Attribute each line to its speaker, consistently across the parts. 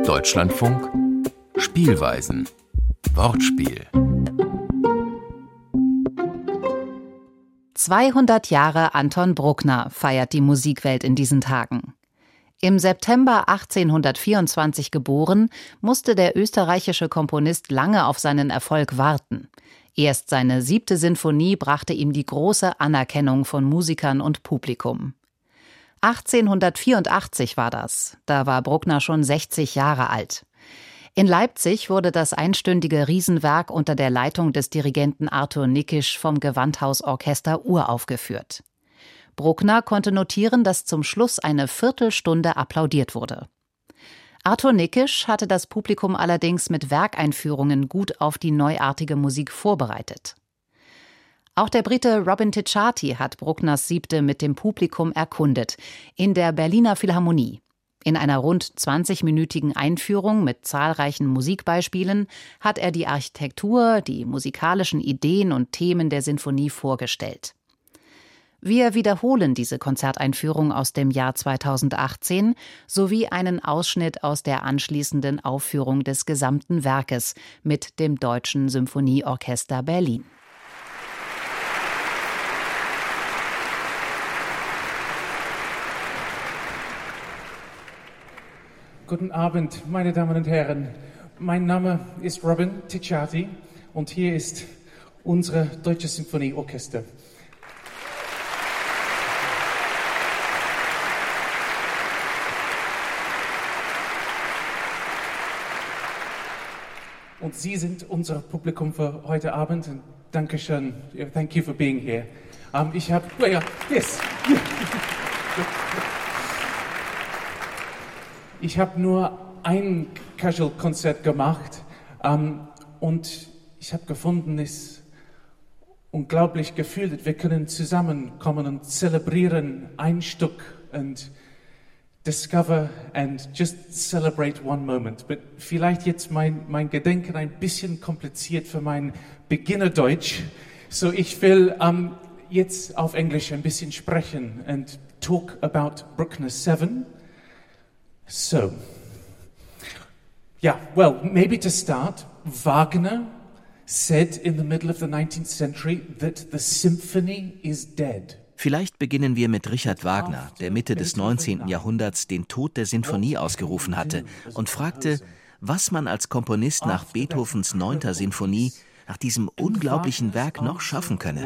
Speaker 1: Deutschlandfunk Spielweisen. Wortspiel.
Speaker 2: 200 Jahre Anton Bruckner feiert die Musikwelt in diesen Tagen. Im September 1824 geboren, musste der österreichische Komponist lange auf seinen Erfolg warten. Erst seine 7. Sinfonie brachte ihm die große Anerkennung von Musikern und Publikum. 1884 war das, da war Bruckner schon 60 Jahre alt. In Leipzig wurde das einstündige Riesenwerk unter der Leitung des Dirigenten Arthur Nikisch vom Gewandhausorchester uraufgeführt. Bruckner konnte notieren, dass zum Schluss eine Viertelstunde applaudiert wurde. Arthur Nikisch hatte das Publikum allerdings mit Werkeinführungen gut auf die neuartige Musik vorbereitet. Auch der Brite Robin Ticciati hat Bruckners 7. mit dem Publikum erkundet, in der Berliner Philharmonie. In einer rund 20-minütigen Einführung mit zahlreichen Musikbeispielen hat er die Architektur, die musikalischen Ideen und Themen der Sinfonie vorgestellt. Wir wiederholen diese Konzerteinführung aus dem Jahr 2018 sowie einen Ausschnitt aus der anschließenden Aufführung des gesamten Werkes mit dem Deutschen Symphonieorchester Berlin.
Speaker 3: Guten Abend, meine Damen und Herren. Mein Name ist Robin Ticciati und hier ist unser Deutsches Symphonieorchester. Und Sie sind unser Publikum für heute Abend. Und Dankeschön. Thank you for being here. Ich habe, Ich habe nur ein Casual-Konzert gemacht und ich habe gefunden, es ist unglaublich gefühlt, wir können zusammenkommen und zelebrieren ein Stück und discover and just celebrate one moment. But vielleicht jetzt mein Gedenken ein bisschen kompliziert für mein Beginnerdeutsch, so ich will jetzt auf Englisch ein bisschen sprechen and talk about Bruckner 7. So, maybe to start, Wagner said in the middle of the 19th century that the symphony is dead.
Speaker 4: Vielleicht beginnen wir mit Richard Wagner, der Mitte des 19. Jahrhunderts den Tod der Sinfonie ausgerufen hatte und fragte, was man als Komponist nach Beethovens 9. Sinfonie, nach diesem unglaublichen Werk noch schaffen könne.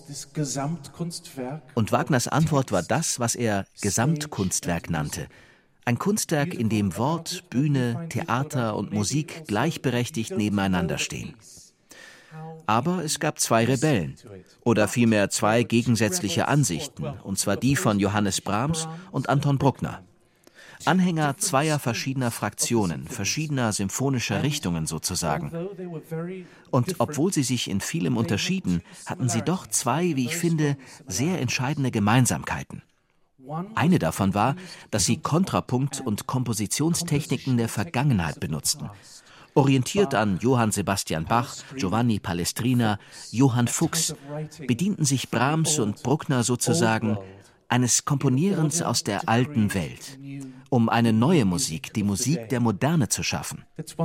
Speaker 4: Und Wagners Antwort war das, was er Gesamtkunstwerk nannte. Ein Kunstwerk, in dem Wort, Bühne, Theater und Musik gleichberechtigt nebeneinander stehen. Aber es gab 2 Rebellen, oder vielmehr 2 gegensätzliche Ansichten, und zwar die von Johannes Brahms und Anton Bruckner. Anhänger 2 verschiedener Fraktionen, verschiedener symphonischer Richtungen sozusagen. Und obwohl sie sich in vielem unterschieden, hatten sie doch 2, wie ich finde, sehr entscheidende Gemeinsamkeiten. Eine davon war, dass sie Kontrapunkt- und Kompositionstechniken der Vergangenheit benutzten. Orientiert an Johann Sebastian Bach, Giovanni Palestrina, Johann Fuchs, bedienten sich Brahms und Bruckner sozusagen eines Komponierens aus der alten Welt, um eine neue Musik, die Musik der Moderne zu schaffen.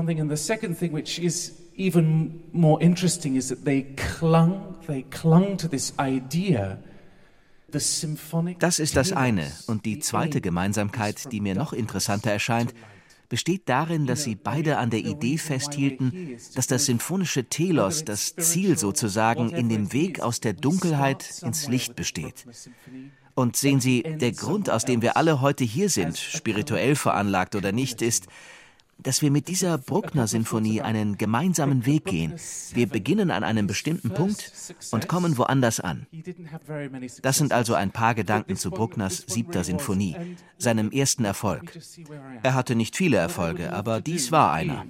Speaker 3: Even more interesting is that they clung to this idea.
Speaker 4: Das ist das eine. Und die zweite Gemeinsamkeit, die mir noch interessanter erscheint, besteht darin, dass sie beide an der Idee festhielten, dass das sinfonische Telos, das Ziel sozusagen, in dem Weg aus der Dunkelheit ins Licht besteht. Und sehen Sie, der Grund, aus dem wir alle heute hier sind, spirituell veranlagt oder nicht, ist, dass wir mit dieser Bruckner-Sinfonie einen gemeinsamen Weg gehen. Wir beginnen an einem bestimmten Punkt und kommen woanders an. Das sind also ein paar Gedanken zu Bruckners 7. Sinfonie, seinem ersten Erfolg. Er hatte nicht viele Erfolge, aber dies war einer.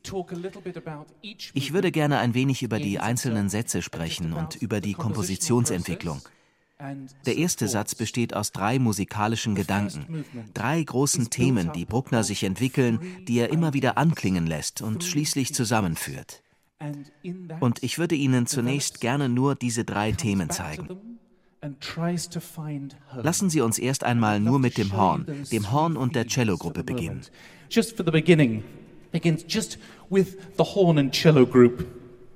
Speaker 4: Ich würde gerne ein wenig über die einzelnen Sätze sprechen und über die Kompositionsentwicklung. Der erste Satz besteht aus 3 musikalischen Gedanken, 3 großen Themen, die Bruckner sich entwickeln, die er immer wieder anklingen lässt und schließlich zusammenführt. Und ich würde Ihnen zunächst gerne nur diese 3 Themen zeigen. Lassen Sie uns erst einmal nur mit dem Horn und der Cellogruppe beginnen.
Speaker 3: Just for the beginning, begins just with the horn and cello group.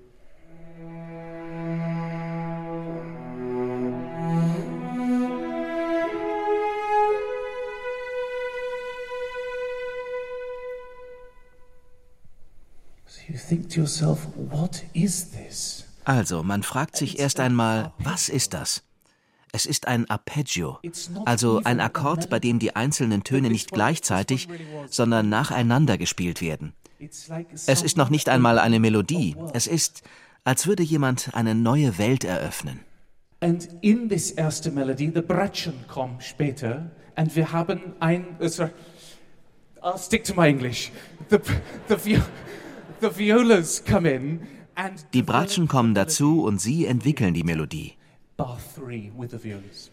Speaker 3: So you think to yourself, what is this?
Speaker 4: Also, man fragt sich erst einmal, was ist das? Es ist ein Arpeggio, also ein Akkord, bei dem die einzelnen Töne nicht gleichzeitig, sondern nacheinander gespielt werden. Es ist noch nicht einmal eine Melodie. Es ist, als würde jemand eine neue Welt eröffnen.
Speaker 3: Und in this erste Melodie, the Bratschen kommen später, und wir haben I'll stick to my English. The violas come in.
Speaker 4: Die Bratschen kommen dazu und sie entwickeln die Melodie.
Speaker 3: Bar 3 with the violas.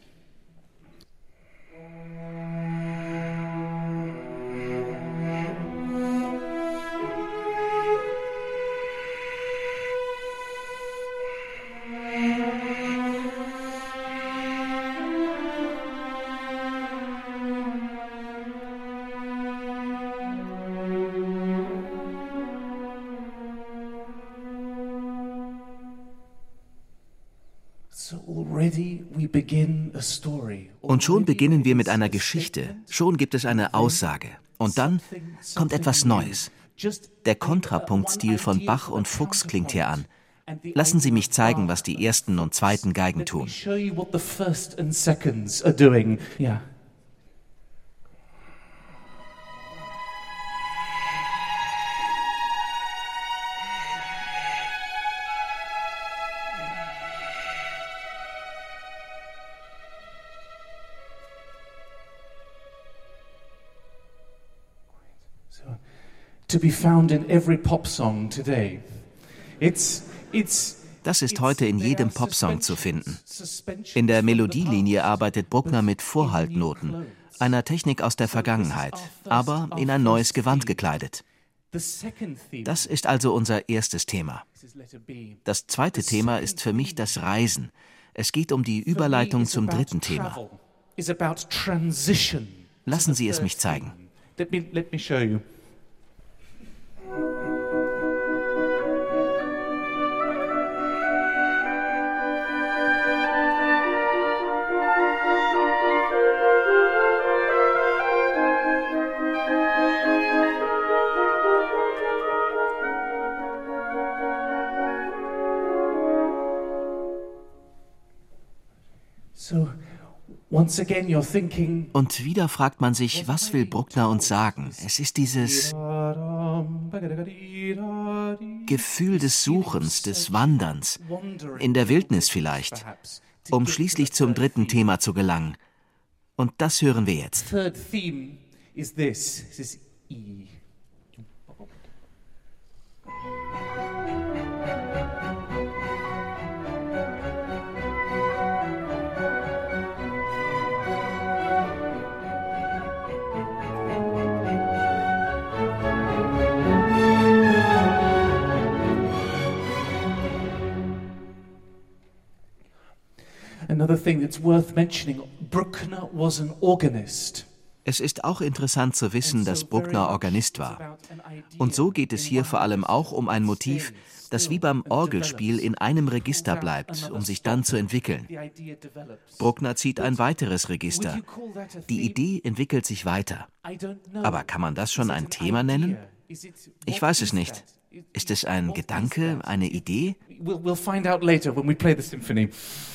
Speaker 4: Und schon beginnen wir mit einer Geschichte, schon gibt es eine Aussage. Und dann kommt etwas Neues. Der Kontrapunktstil von Bach und Fuchs klingt hier an. Lassen Sie mich zeigen, was die ersten und zweiten Geigen tun.
Speaker 3: To be found in every pop song today.
Speaker 4: Das ist heute in jedem Popsong zu finden. In der Melodielinie arbeitet Bruckner mit Vorhaltnoten, einer Technik aus der Vergangenheit, aber in ein neues Gewand gekleidet. Das ist also unser erstes Thema. Das zweite Thema ist für mich das Reisen. Es geht um die Überleitung zum dritten Thema. Lassen Sie es mich zeigen.
Speaker 3: Let me show you.
Speaker 4: Und wieder fragt man sich, was will Bruckner uns sagen? Es ist dieses Gefühl des Suchens, des Wanderns, in der Wildnis vielleicht, um schließlich zum dritten Thema zu gelangen. Und das hören wir jetzt.
Speaker 3: Third theme is this is E. Another thing that's worth mentioning, Bruckner was an organist.
Speaker 4: Es ist auch interessant zu wissen, dass Bruckner Organist war. Und so geht es hier vor allem auch um ein Motiv, das wie beim Orgelspiel in einem Register bleibt, um sich dann zu entwickeln. Bruckner zieht ein weiteres Register. Die Idee entwickelt sich weiter. Aber kann man das schon ein Thema nennen? Ich weiß es nicht. Ist es ein Gedanke, eine Idee?
Speaker 3: We'll find out later when we play the symphony.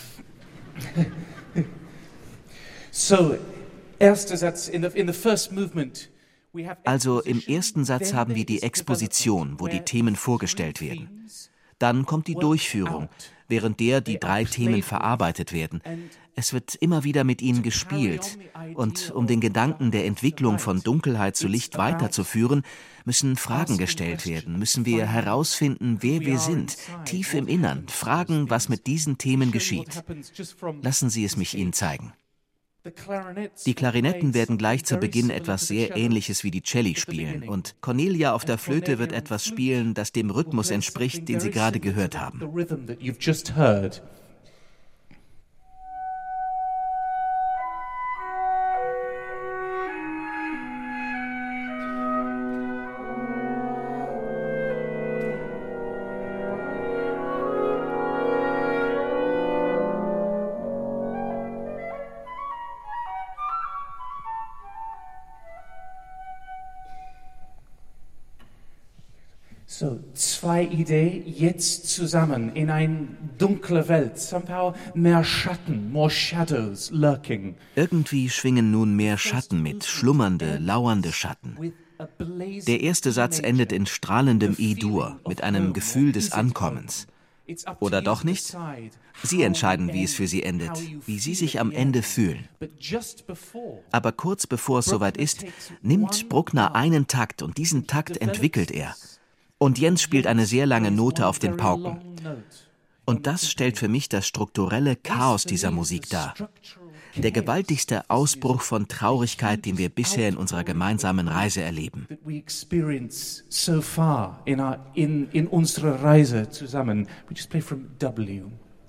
Speaker 3: So, erster Satz in the first movement.
Speaker 4: Also im ersten Satz haben wir die Exposition, wo die Themen vorgestellt werden. Dann kommt die Durchführung, während der die drei Themen verarbeitet werden. Es wird immer wieder mit ihnen gespielt. Und um den Gedanken der Entwicklung von Dunkelheit zu Licht weiterzuführen, müssen Fragen gestellt werden, müssen wir herausfinden, wer wir sind, tief im Innern, fragen, was mit diesen Themen geschieht. Lassen Sie es mich Ihnen zeigen. Die Klarinetten werden gleich zu Beginn etwas sehr Ähnliches wie die Celli spielen und Cornelia auf der Flöte wird etwas spielen, das dem Rhythmus entspricht, den Sie gerade gehört haben.
Speaker 3: So, zwei Ideen jetzt zusammen in eine dunkle Welt. Somehow mehr Schatten, more shadows lurking.
Speaker 4: Irgendwie schwingen nun mehr Schatten mit, schlummernde, lauernde Schatten. Der erste Satz endet in strahlendem E-Dur, mit einem Gefühl des Ankommens. Oder doch nicht? Sie entscheiden, wie es für Sie endet, wie Sie sich am Ende fühlen. Aber kurz bevor es soweit ist, nimmt Bruckner einen Takt und diesen Takt entwickelt er. Und Jens spielt eine sehr lange Note auf den Pauken. Und das stellt für mich das strukturelle Chaos dieser Musik dar. Der gewaltigste Ausbruch von Traurigkeit, den wir bisher in unserer gemeinsamen Reise erleben.
Speaker 3: In unserer Reise zusammen. We just play from W.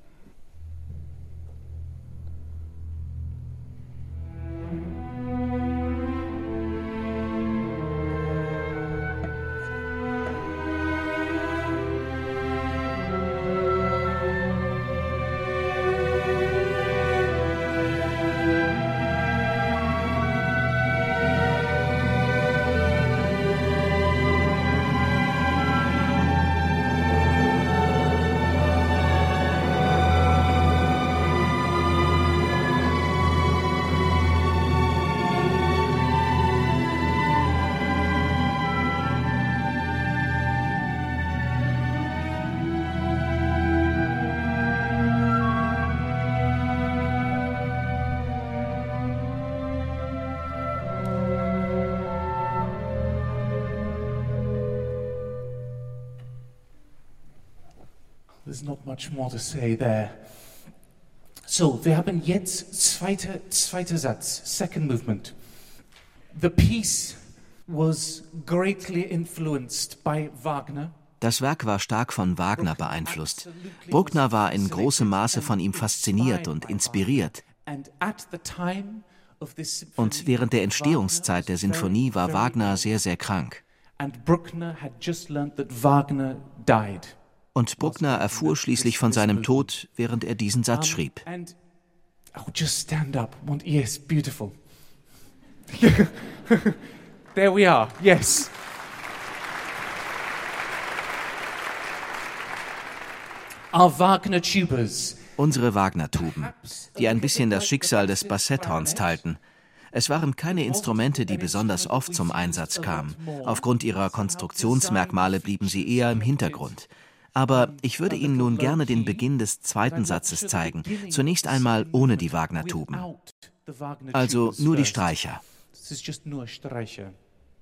Speaker 3: There's not much more to say there. So, wir haben jetzt zweiter Satz, second movement. The piece was greatly influenced by Wagner.
Speaker 4: Das Werk war stark von Wagner beeinflusst. Bruckner war in großem Maße von ihm fasziniert und inspiriert. Und während der Entstehungszeit der Sinfonie war Wagner sehr, sehr krank. Und Bruckner erfuhr schließlich von seinem Tod, während er diesen Satz schrieb.
Speaker 3: Just stand up. Yes, beautiful. There we are, yes. Our Wagner tubas.
Speaker 4: Unsere Wagner-Tuben, die ein bisschen das Schicksal des Bassetthorns teilten. Es waren keine Instrumente, die besonders oft zum Einsatz kamen. Aufgrund ihrer Konstruktionsmerkmale blieben sie eher im Hintergrund. Aber ich würde Ihnen nun gerne den Beginn des zweiten Satzes zeigen. Zunächst einmal ohne die Wagner-Tuben. Also nur die Streicher.
Speaker 3: Das ist just nur Streicher.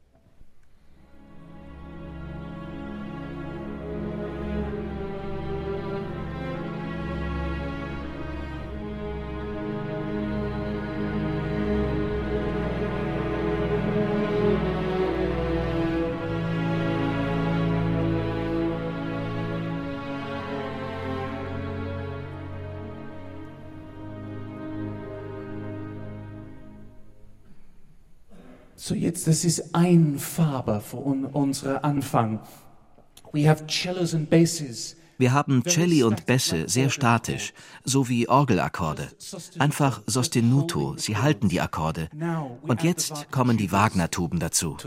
Speaker 3: So jetzt, das ist eine Farbe für unseren Anfang. We have cellos and basses.
Speaker 4: Wir haben Celli und Bässe sehr statisch, sowie Orgelakkorde. Einfach sostenuto, sie halten die Akkorde. Und jetzt kommen die Wagner-Tuben dazu.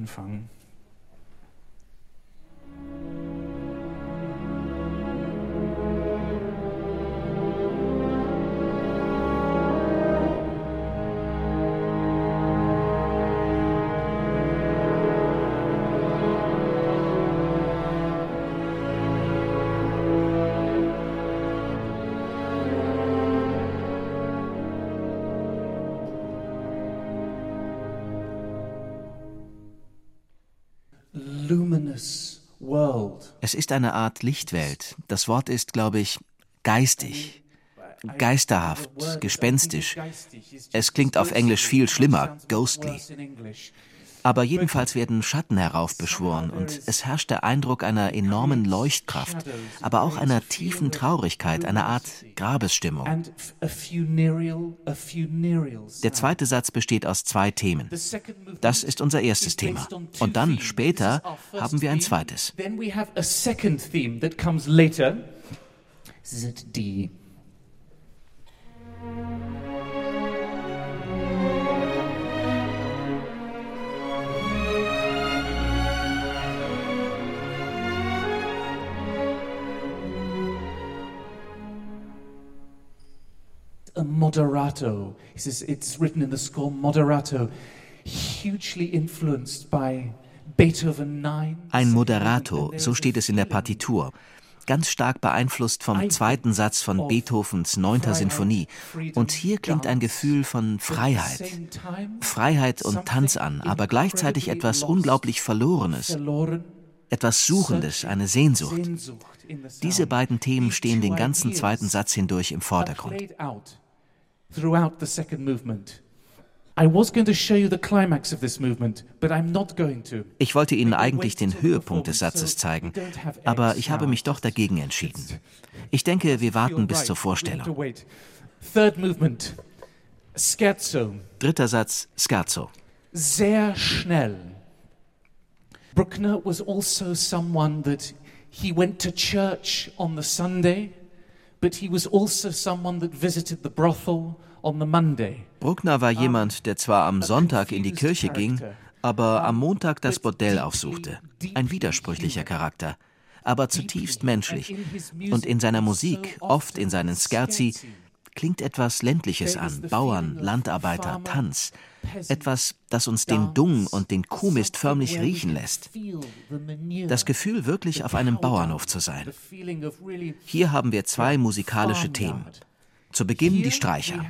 Speaker 4: Es ist eine Art Lichtwelt. Das Wort ist, glaube ich, geistig, geisterhaft, gespenstisch. Es klingt auf Englisch viel schlimmer, ghostly. Aber jedenfalls werden Schatten heraufbeschworen und es herrscht der Eindruck einer enormen Leuchtkraft, aber auch einer tiefen Traurigkeit, einer Art Grabesstimmung. Der zweite Satz besteht aus zwei Themen. Das ist unser erstes Thema. Und dann, später, haben wir ein zweites.
Speaker 3: D. a moderato. He says it's written in the score moderato, hugely influenced by Beethoven 9.
Speaker 4: Ein Moderato, so steht es in der Partitur. Ganz stark beeinflusst vom zweiten Satz von Beethovens 9. Sinfonie. Und hier klingt ein Gefühl von Freiheit. Freiheit und Tanz an, aber gleichzeitig etwas unglaublich Verlorenes. Etwas Suchendes, eine Sehnsucht. Diese beiden Themen stehen den ganzen zweiten Satz hindurch im Vordergrund. Ich wollte Ihnen eigentlich den Höhepunkt des Satzes zeigen, aber ich habe mich doch dagegen entschieden. Ich denke, wir warten bis zur Vorstellung. Dritter Satz, Scherzo.
Speaker 3: Sehr schnell. Bruckner was also someone that he went to church on the Sunday, but he was also someone that visited the brothel on the Monday.
Speaker 4: Bruckner war jemand, der zwar am Sonntag in die Kirche ging, aber am Montag das Bordell aufsuchte. Ein widersprüchlicher Charakter, aber zutiefst menschlich. Und in seiner Musik, oft in seinen Scherzi, klingt etwas Ländliches an, Bauern, Landarbeiter, Tanz. Etwas, das uns den Dung und den Kuhmist förmlich riechen lässt. Das Gefühl, wirklich auf einem Bauernhof zu sein. Hier haben wir zwei musikalische Themen. Zu Beginn die Streicher.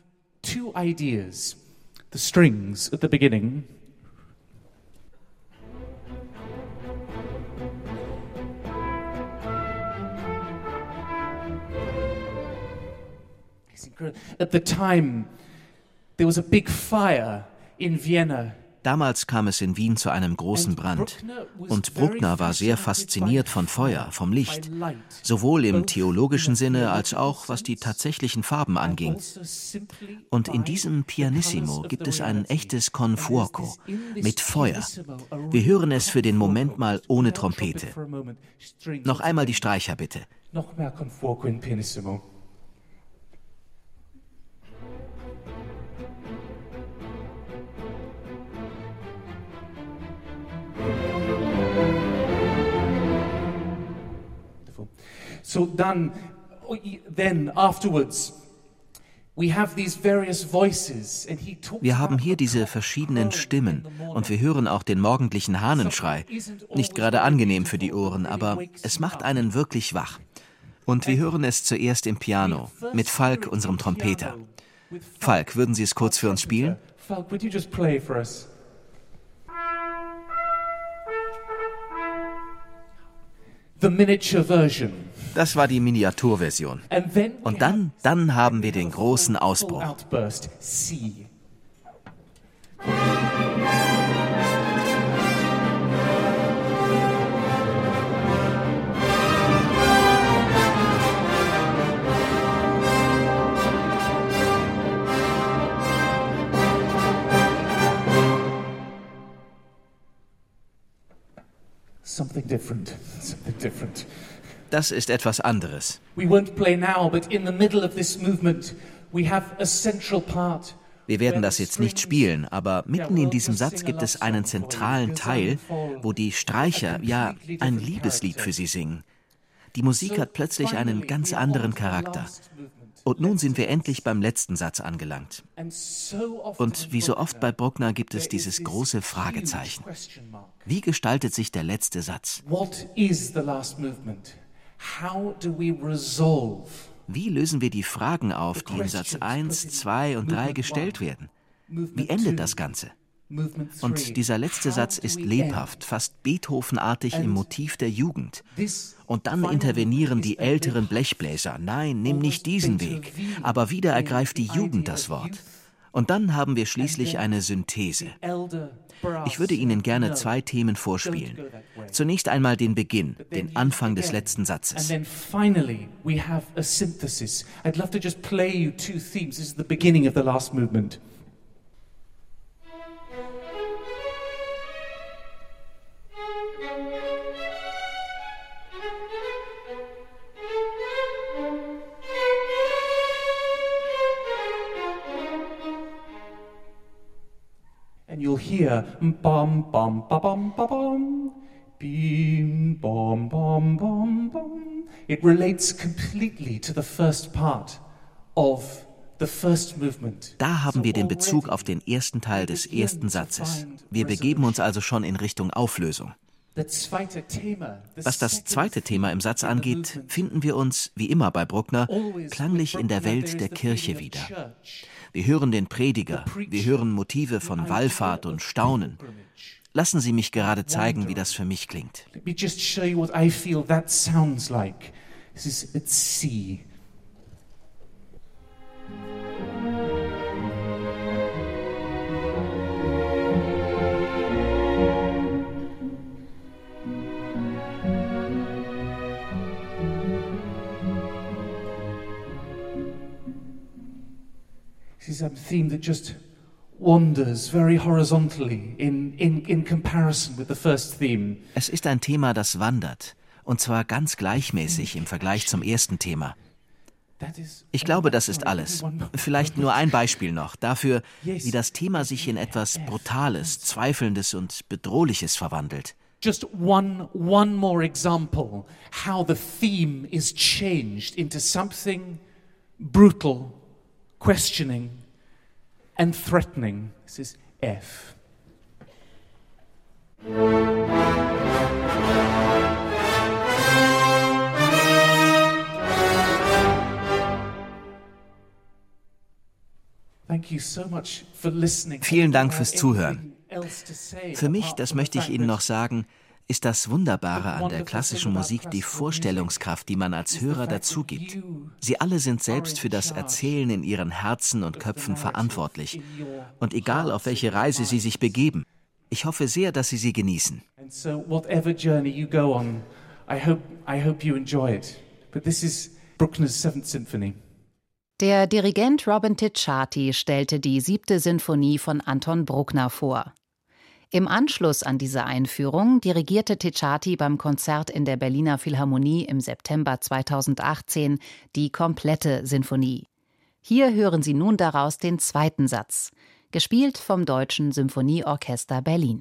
Speaker 3: At the time, there was a big fire in Vienna.
Speaker 4: Damals kam es in Wien zu einem großen Brand. Und Bruckner war sehr fasziniert von Feuer, vom Licht. Sowohl im theologischen Sinne als auch, was die tatsächlichen Farben anging. Und in diesem Pianissimo gibt es ein echtes Con fuoco mit Feuer. Wir hören es für den Moment mal ohne Trompete. Noch einmal die Streicher, bitte.
Speaker 3: Noch mehr Con fuoco in Pianissimo. So then afterwards, we have these various voices, and he talks.
Speaker 4: Wir haben hier diese verschiedenen Stimmen und wir hören auch den morgendlichen Hahnenschrei. Nicht gerade angenehm für die Ohren, aber es macht einen wirklich wach. Und wir hören es zuerst im Piano, mit Falk, unserem Trompeter. Falk, würden Sie es kurz für uns spielen?
Speaker 3: Falk, would you just play for us? The miniature version.
Speaker 4: Das war die Miniaturversion. Und dann haben wir den großen Ausbruch.
Speaker 3: Something different.
Speaker 4: Das ist etwas anderes.
Speaker 3: We won't play now, but in the middle of this movement we have a central part.
Speaker 4: Wir werden das jetzt nicht spielen, aber mitten in diesem Satz gibt es einen zentralen Teil, wo die Streicher, ja, ein Liebeslied für sie singen. Die Musik hat plötzlich einen ganz anderen Charakter. Und nun sind wir endlich beim letzten Satz angelangt. Und wie so oft bei Bruckner gibt es dieses große Fragezeichen. Wie gestaltet sich der letzte Satz? Wie lösen wir die Fragen auf, die in Satz 1, 2 und 3 gestellt werden? Wie endet das Ganze? Und dieser letzte Satz ist lebhaft, fast Beethovenartig im Motiv der Jugend. Und dann intervenieren die älteren Blechbläser. Nein, nimm nicht diesen Weg. Aber wieder ergreift die Jugend das Wort. Und dann haben wir schließlich eine Synthese. Ich würde Ihnen gerne zwei Themen vorspielen. Zunächst einmal den Beginn, den Anfang des letzten Satzes.
Speaker 3: And then finally we have a synthesis. I'd love to just play you two themes. This is the beginning of the last movement. And you'll hear bum bum ba bum ba bum, beam bum bum bum bum. It relates completely to the first part of
Speaker 4: Da haben wir den Bezug auf den ersten Teil des ersten Satzes. Wir begeben uns also schon in Richtung Auflösung. Was das zweite Thema im Satz angeht, finden wir uns, wie immer bei Bruckner, klanglich in der Welt der Kirche wieder. Wir hören den Prediger, wir hören Motive von Wallfahrt und Staunen. Lassen Sie mich gerade zeigen, wie das für mich klingt.
Speaker 3: Let me just show you what I feel that sounds like. This is at C. This is a theme that just wanders very horizontally in comparison with the first theme.
Speaker 4: Es ist ein Thema, das wandert, und zwar ganz gleichmäßig im Vergleich zum ersten Thema. Ich glaube, das ist alles. Vielleicht nur ein Beispiel noch dafür, wie das Thema sich in etwas Brutales, Zweifelndes und Bedrohliches verwandelt.
Speaker 3: Just one more example, how the theme is changed into something brutal, questioning and threatening. This is F.
Speaker 4: Vielen Dank fürs Zuhören. Für mich, das möchte ich Ihnen noch sagen, ist das Wunderbare an der klassischen Musik die Vorstellungskraft, die man als Hörer dazu gibt. Sie alle sind selbst für das Erzählen in ihren Herzen und Köpfen verantwortlich. Und egal, auf welche Reise sie sich begeben, ich hoffe sehr, dass Sie sie genießen.
Speaker 2: Der Dirigent Robin Ticciati stellte die 7. Sinfonie von Anton Bruckner vor. Im Anschluss an diese Einführung dirigierte Ticciati beim Konzert in der Berliner Philharmonie im September 2018 die komplette Sinfonie. Hier hören Sie nun daraus den zweiten Satz, gespielt vom Deutschen Symphonieorchester Berlin.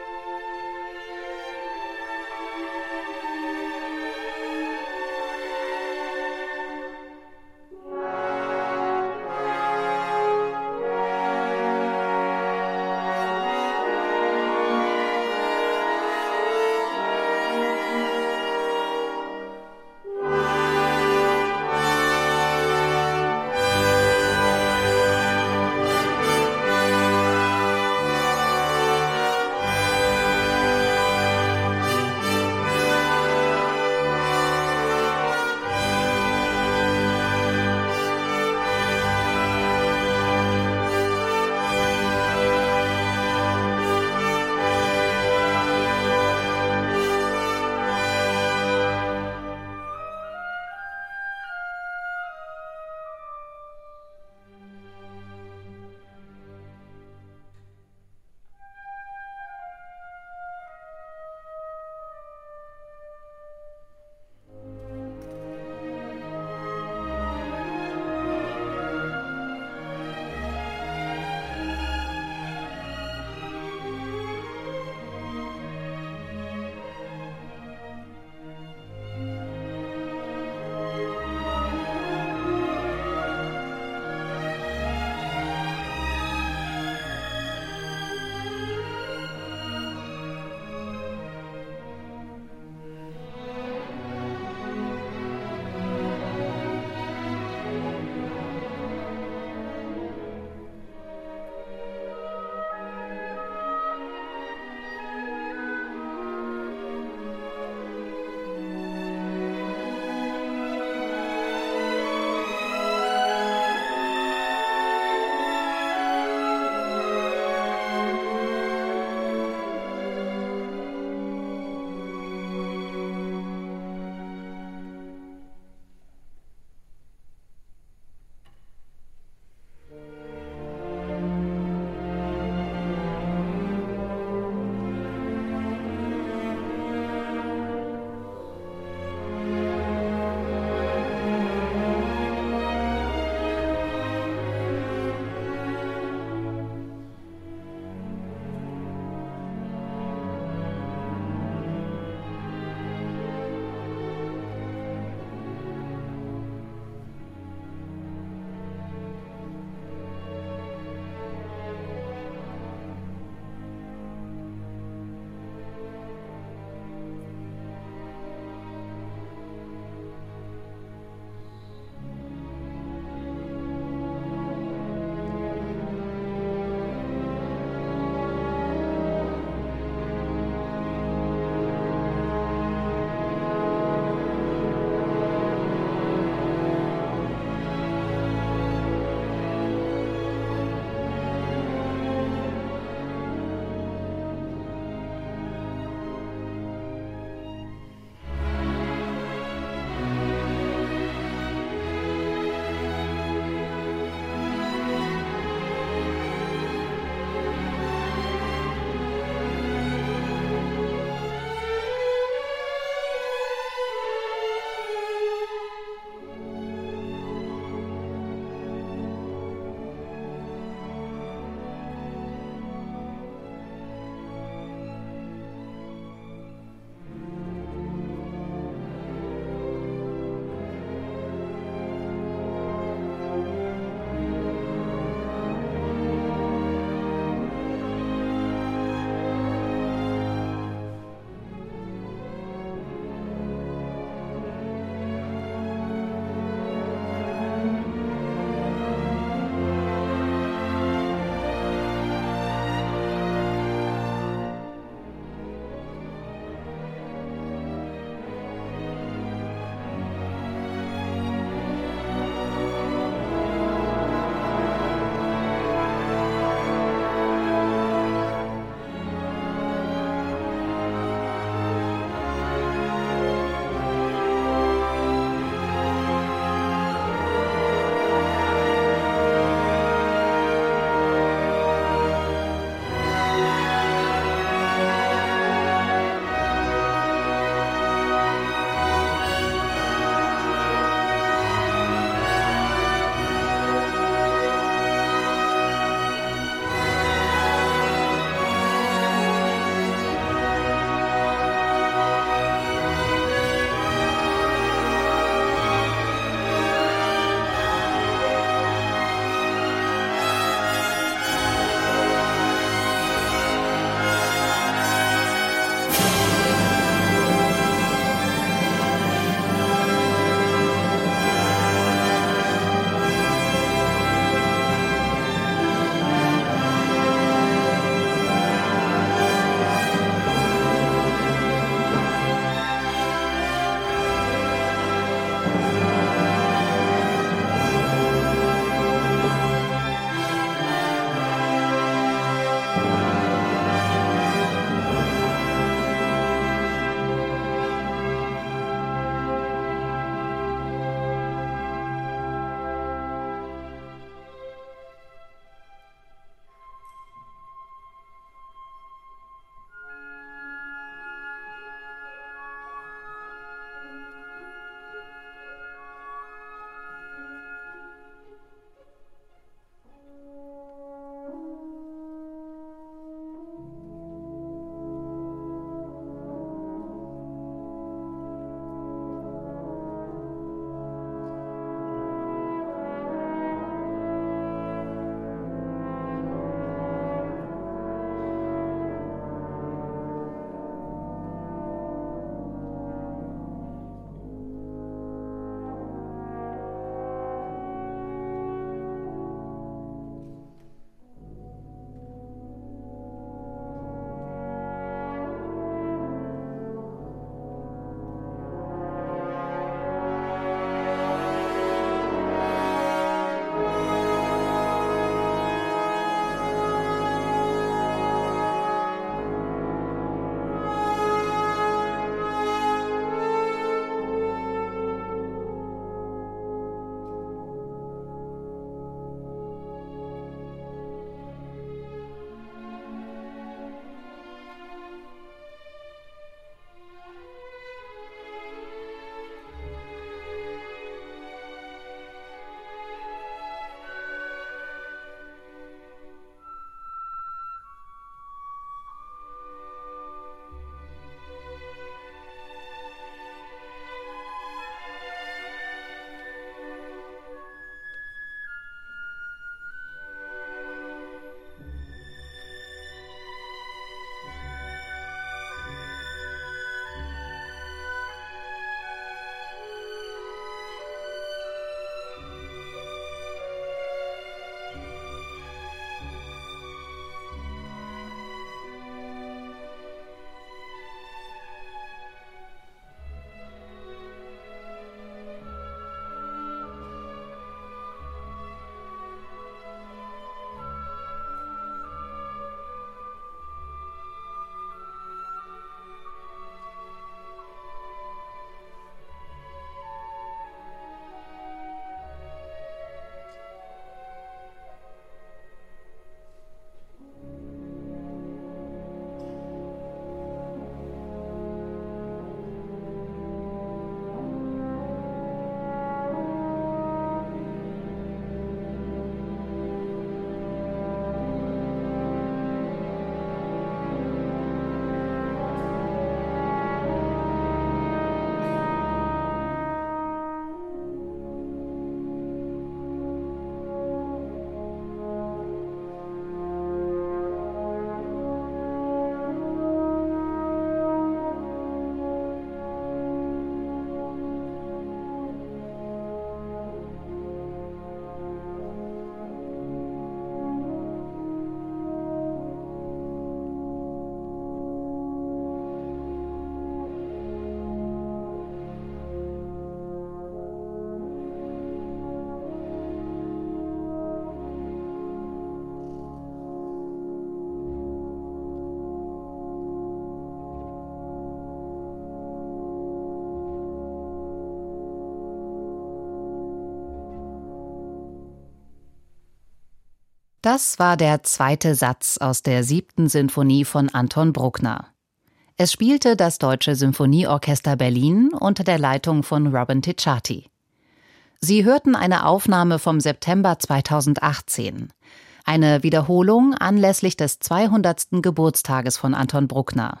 Speaker 2: Das war der zweite Satz aus der 7. Sinfonie von Anton Bruckner. Es spielte das Deutsche Symphonieorchester Berlin unter der Leitung von Robin Ticciati. Sie hörten eine Aufnahme vom September 2018. Eine Wiederholung anlässlich des 200. Geburtstages von Anton Bruckner.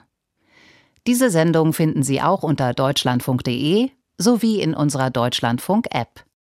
Speaker 2: Diese Sendung finden Sie auch unter deutschlandfunk.de sowie in unserer Deutschlandfunk-App.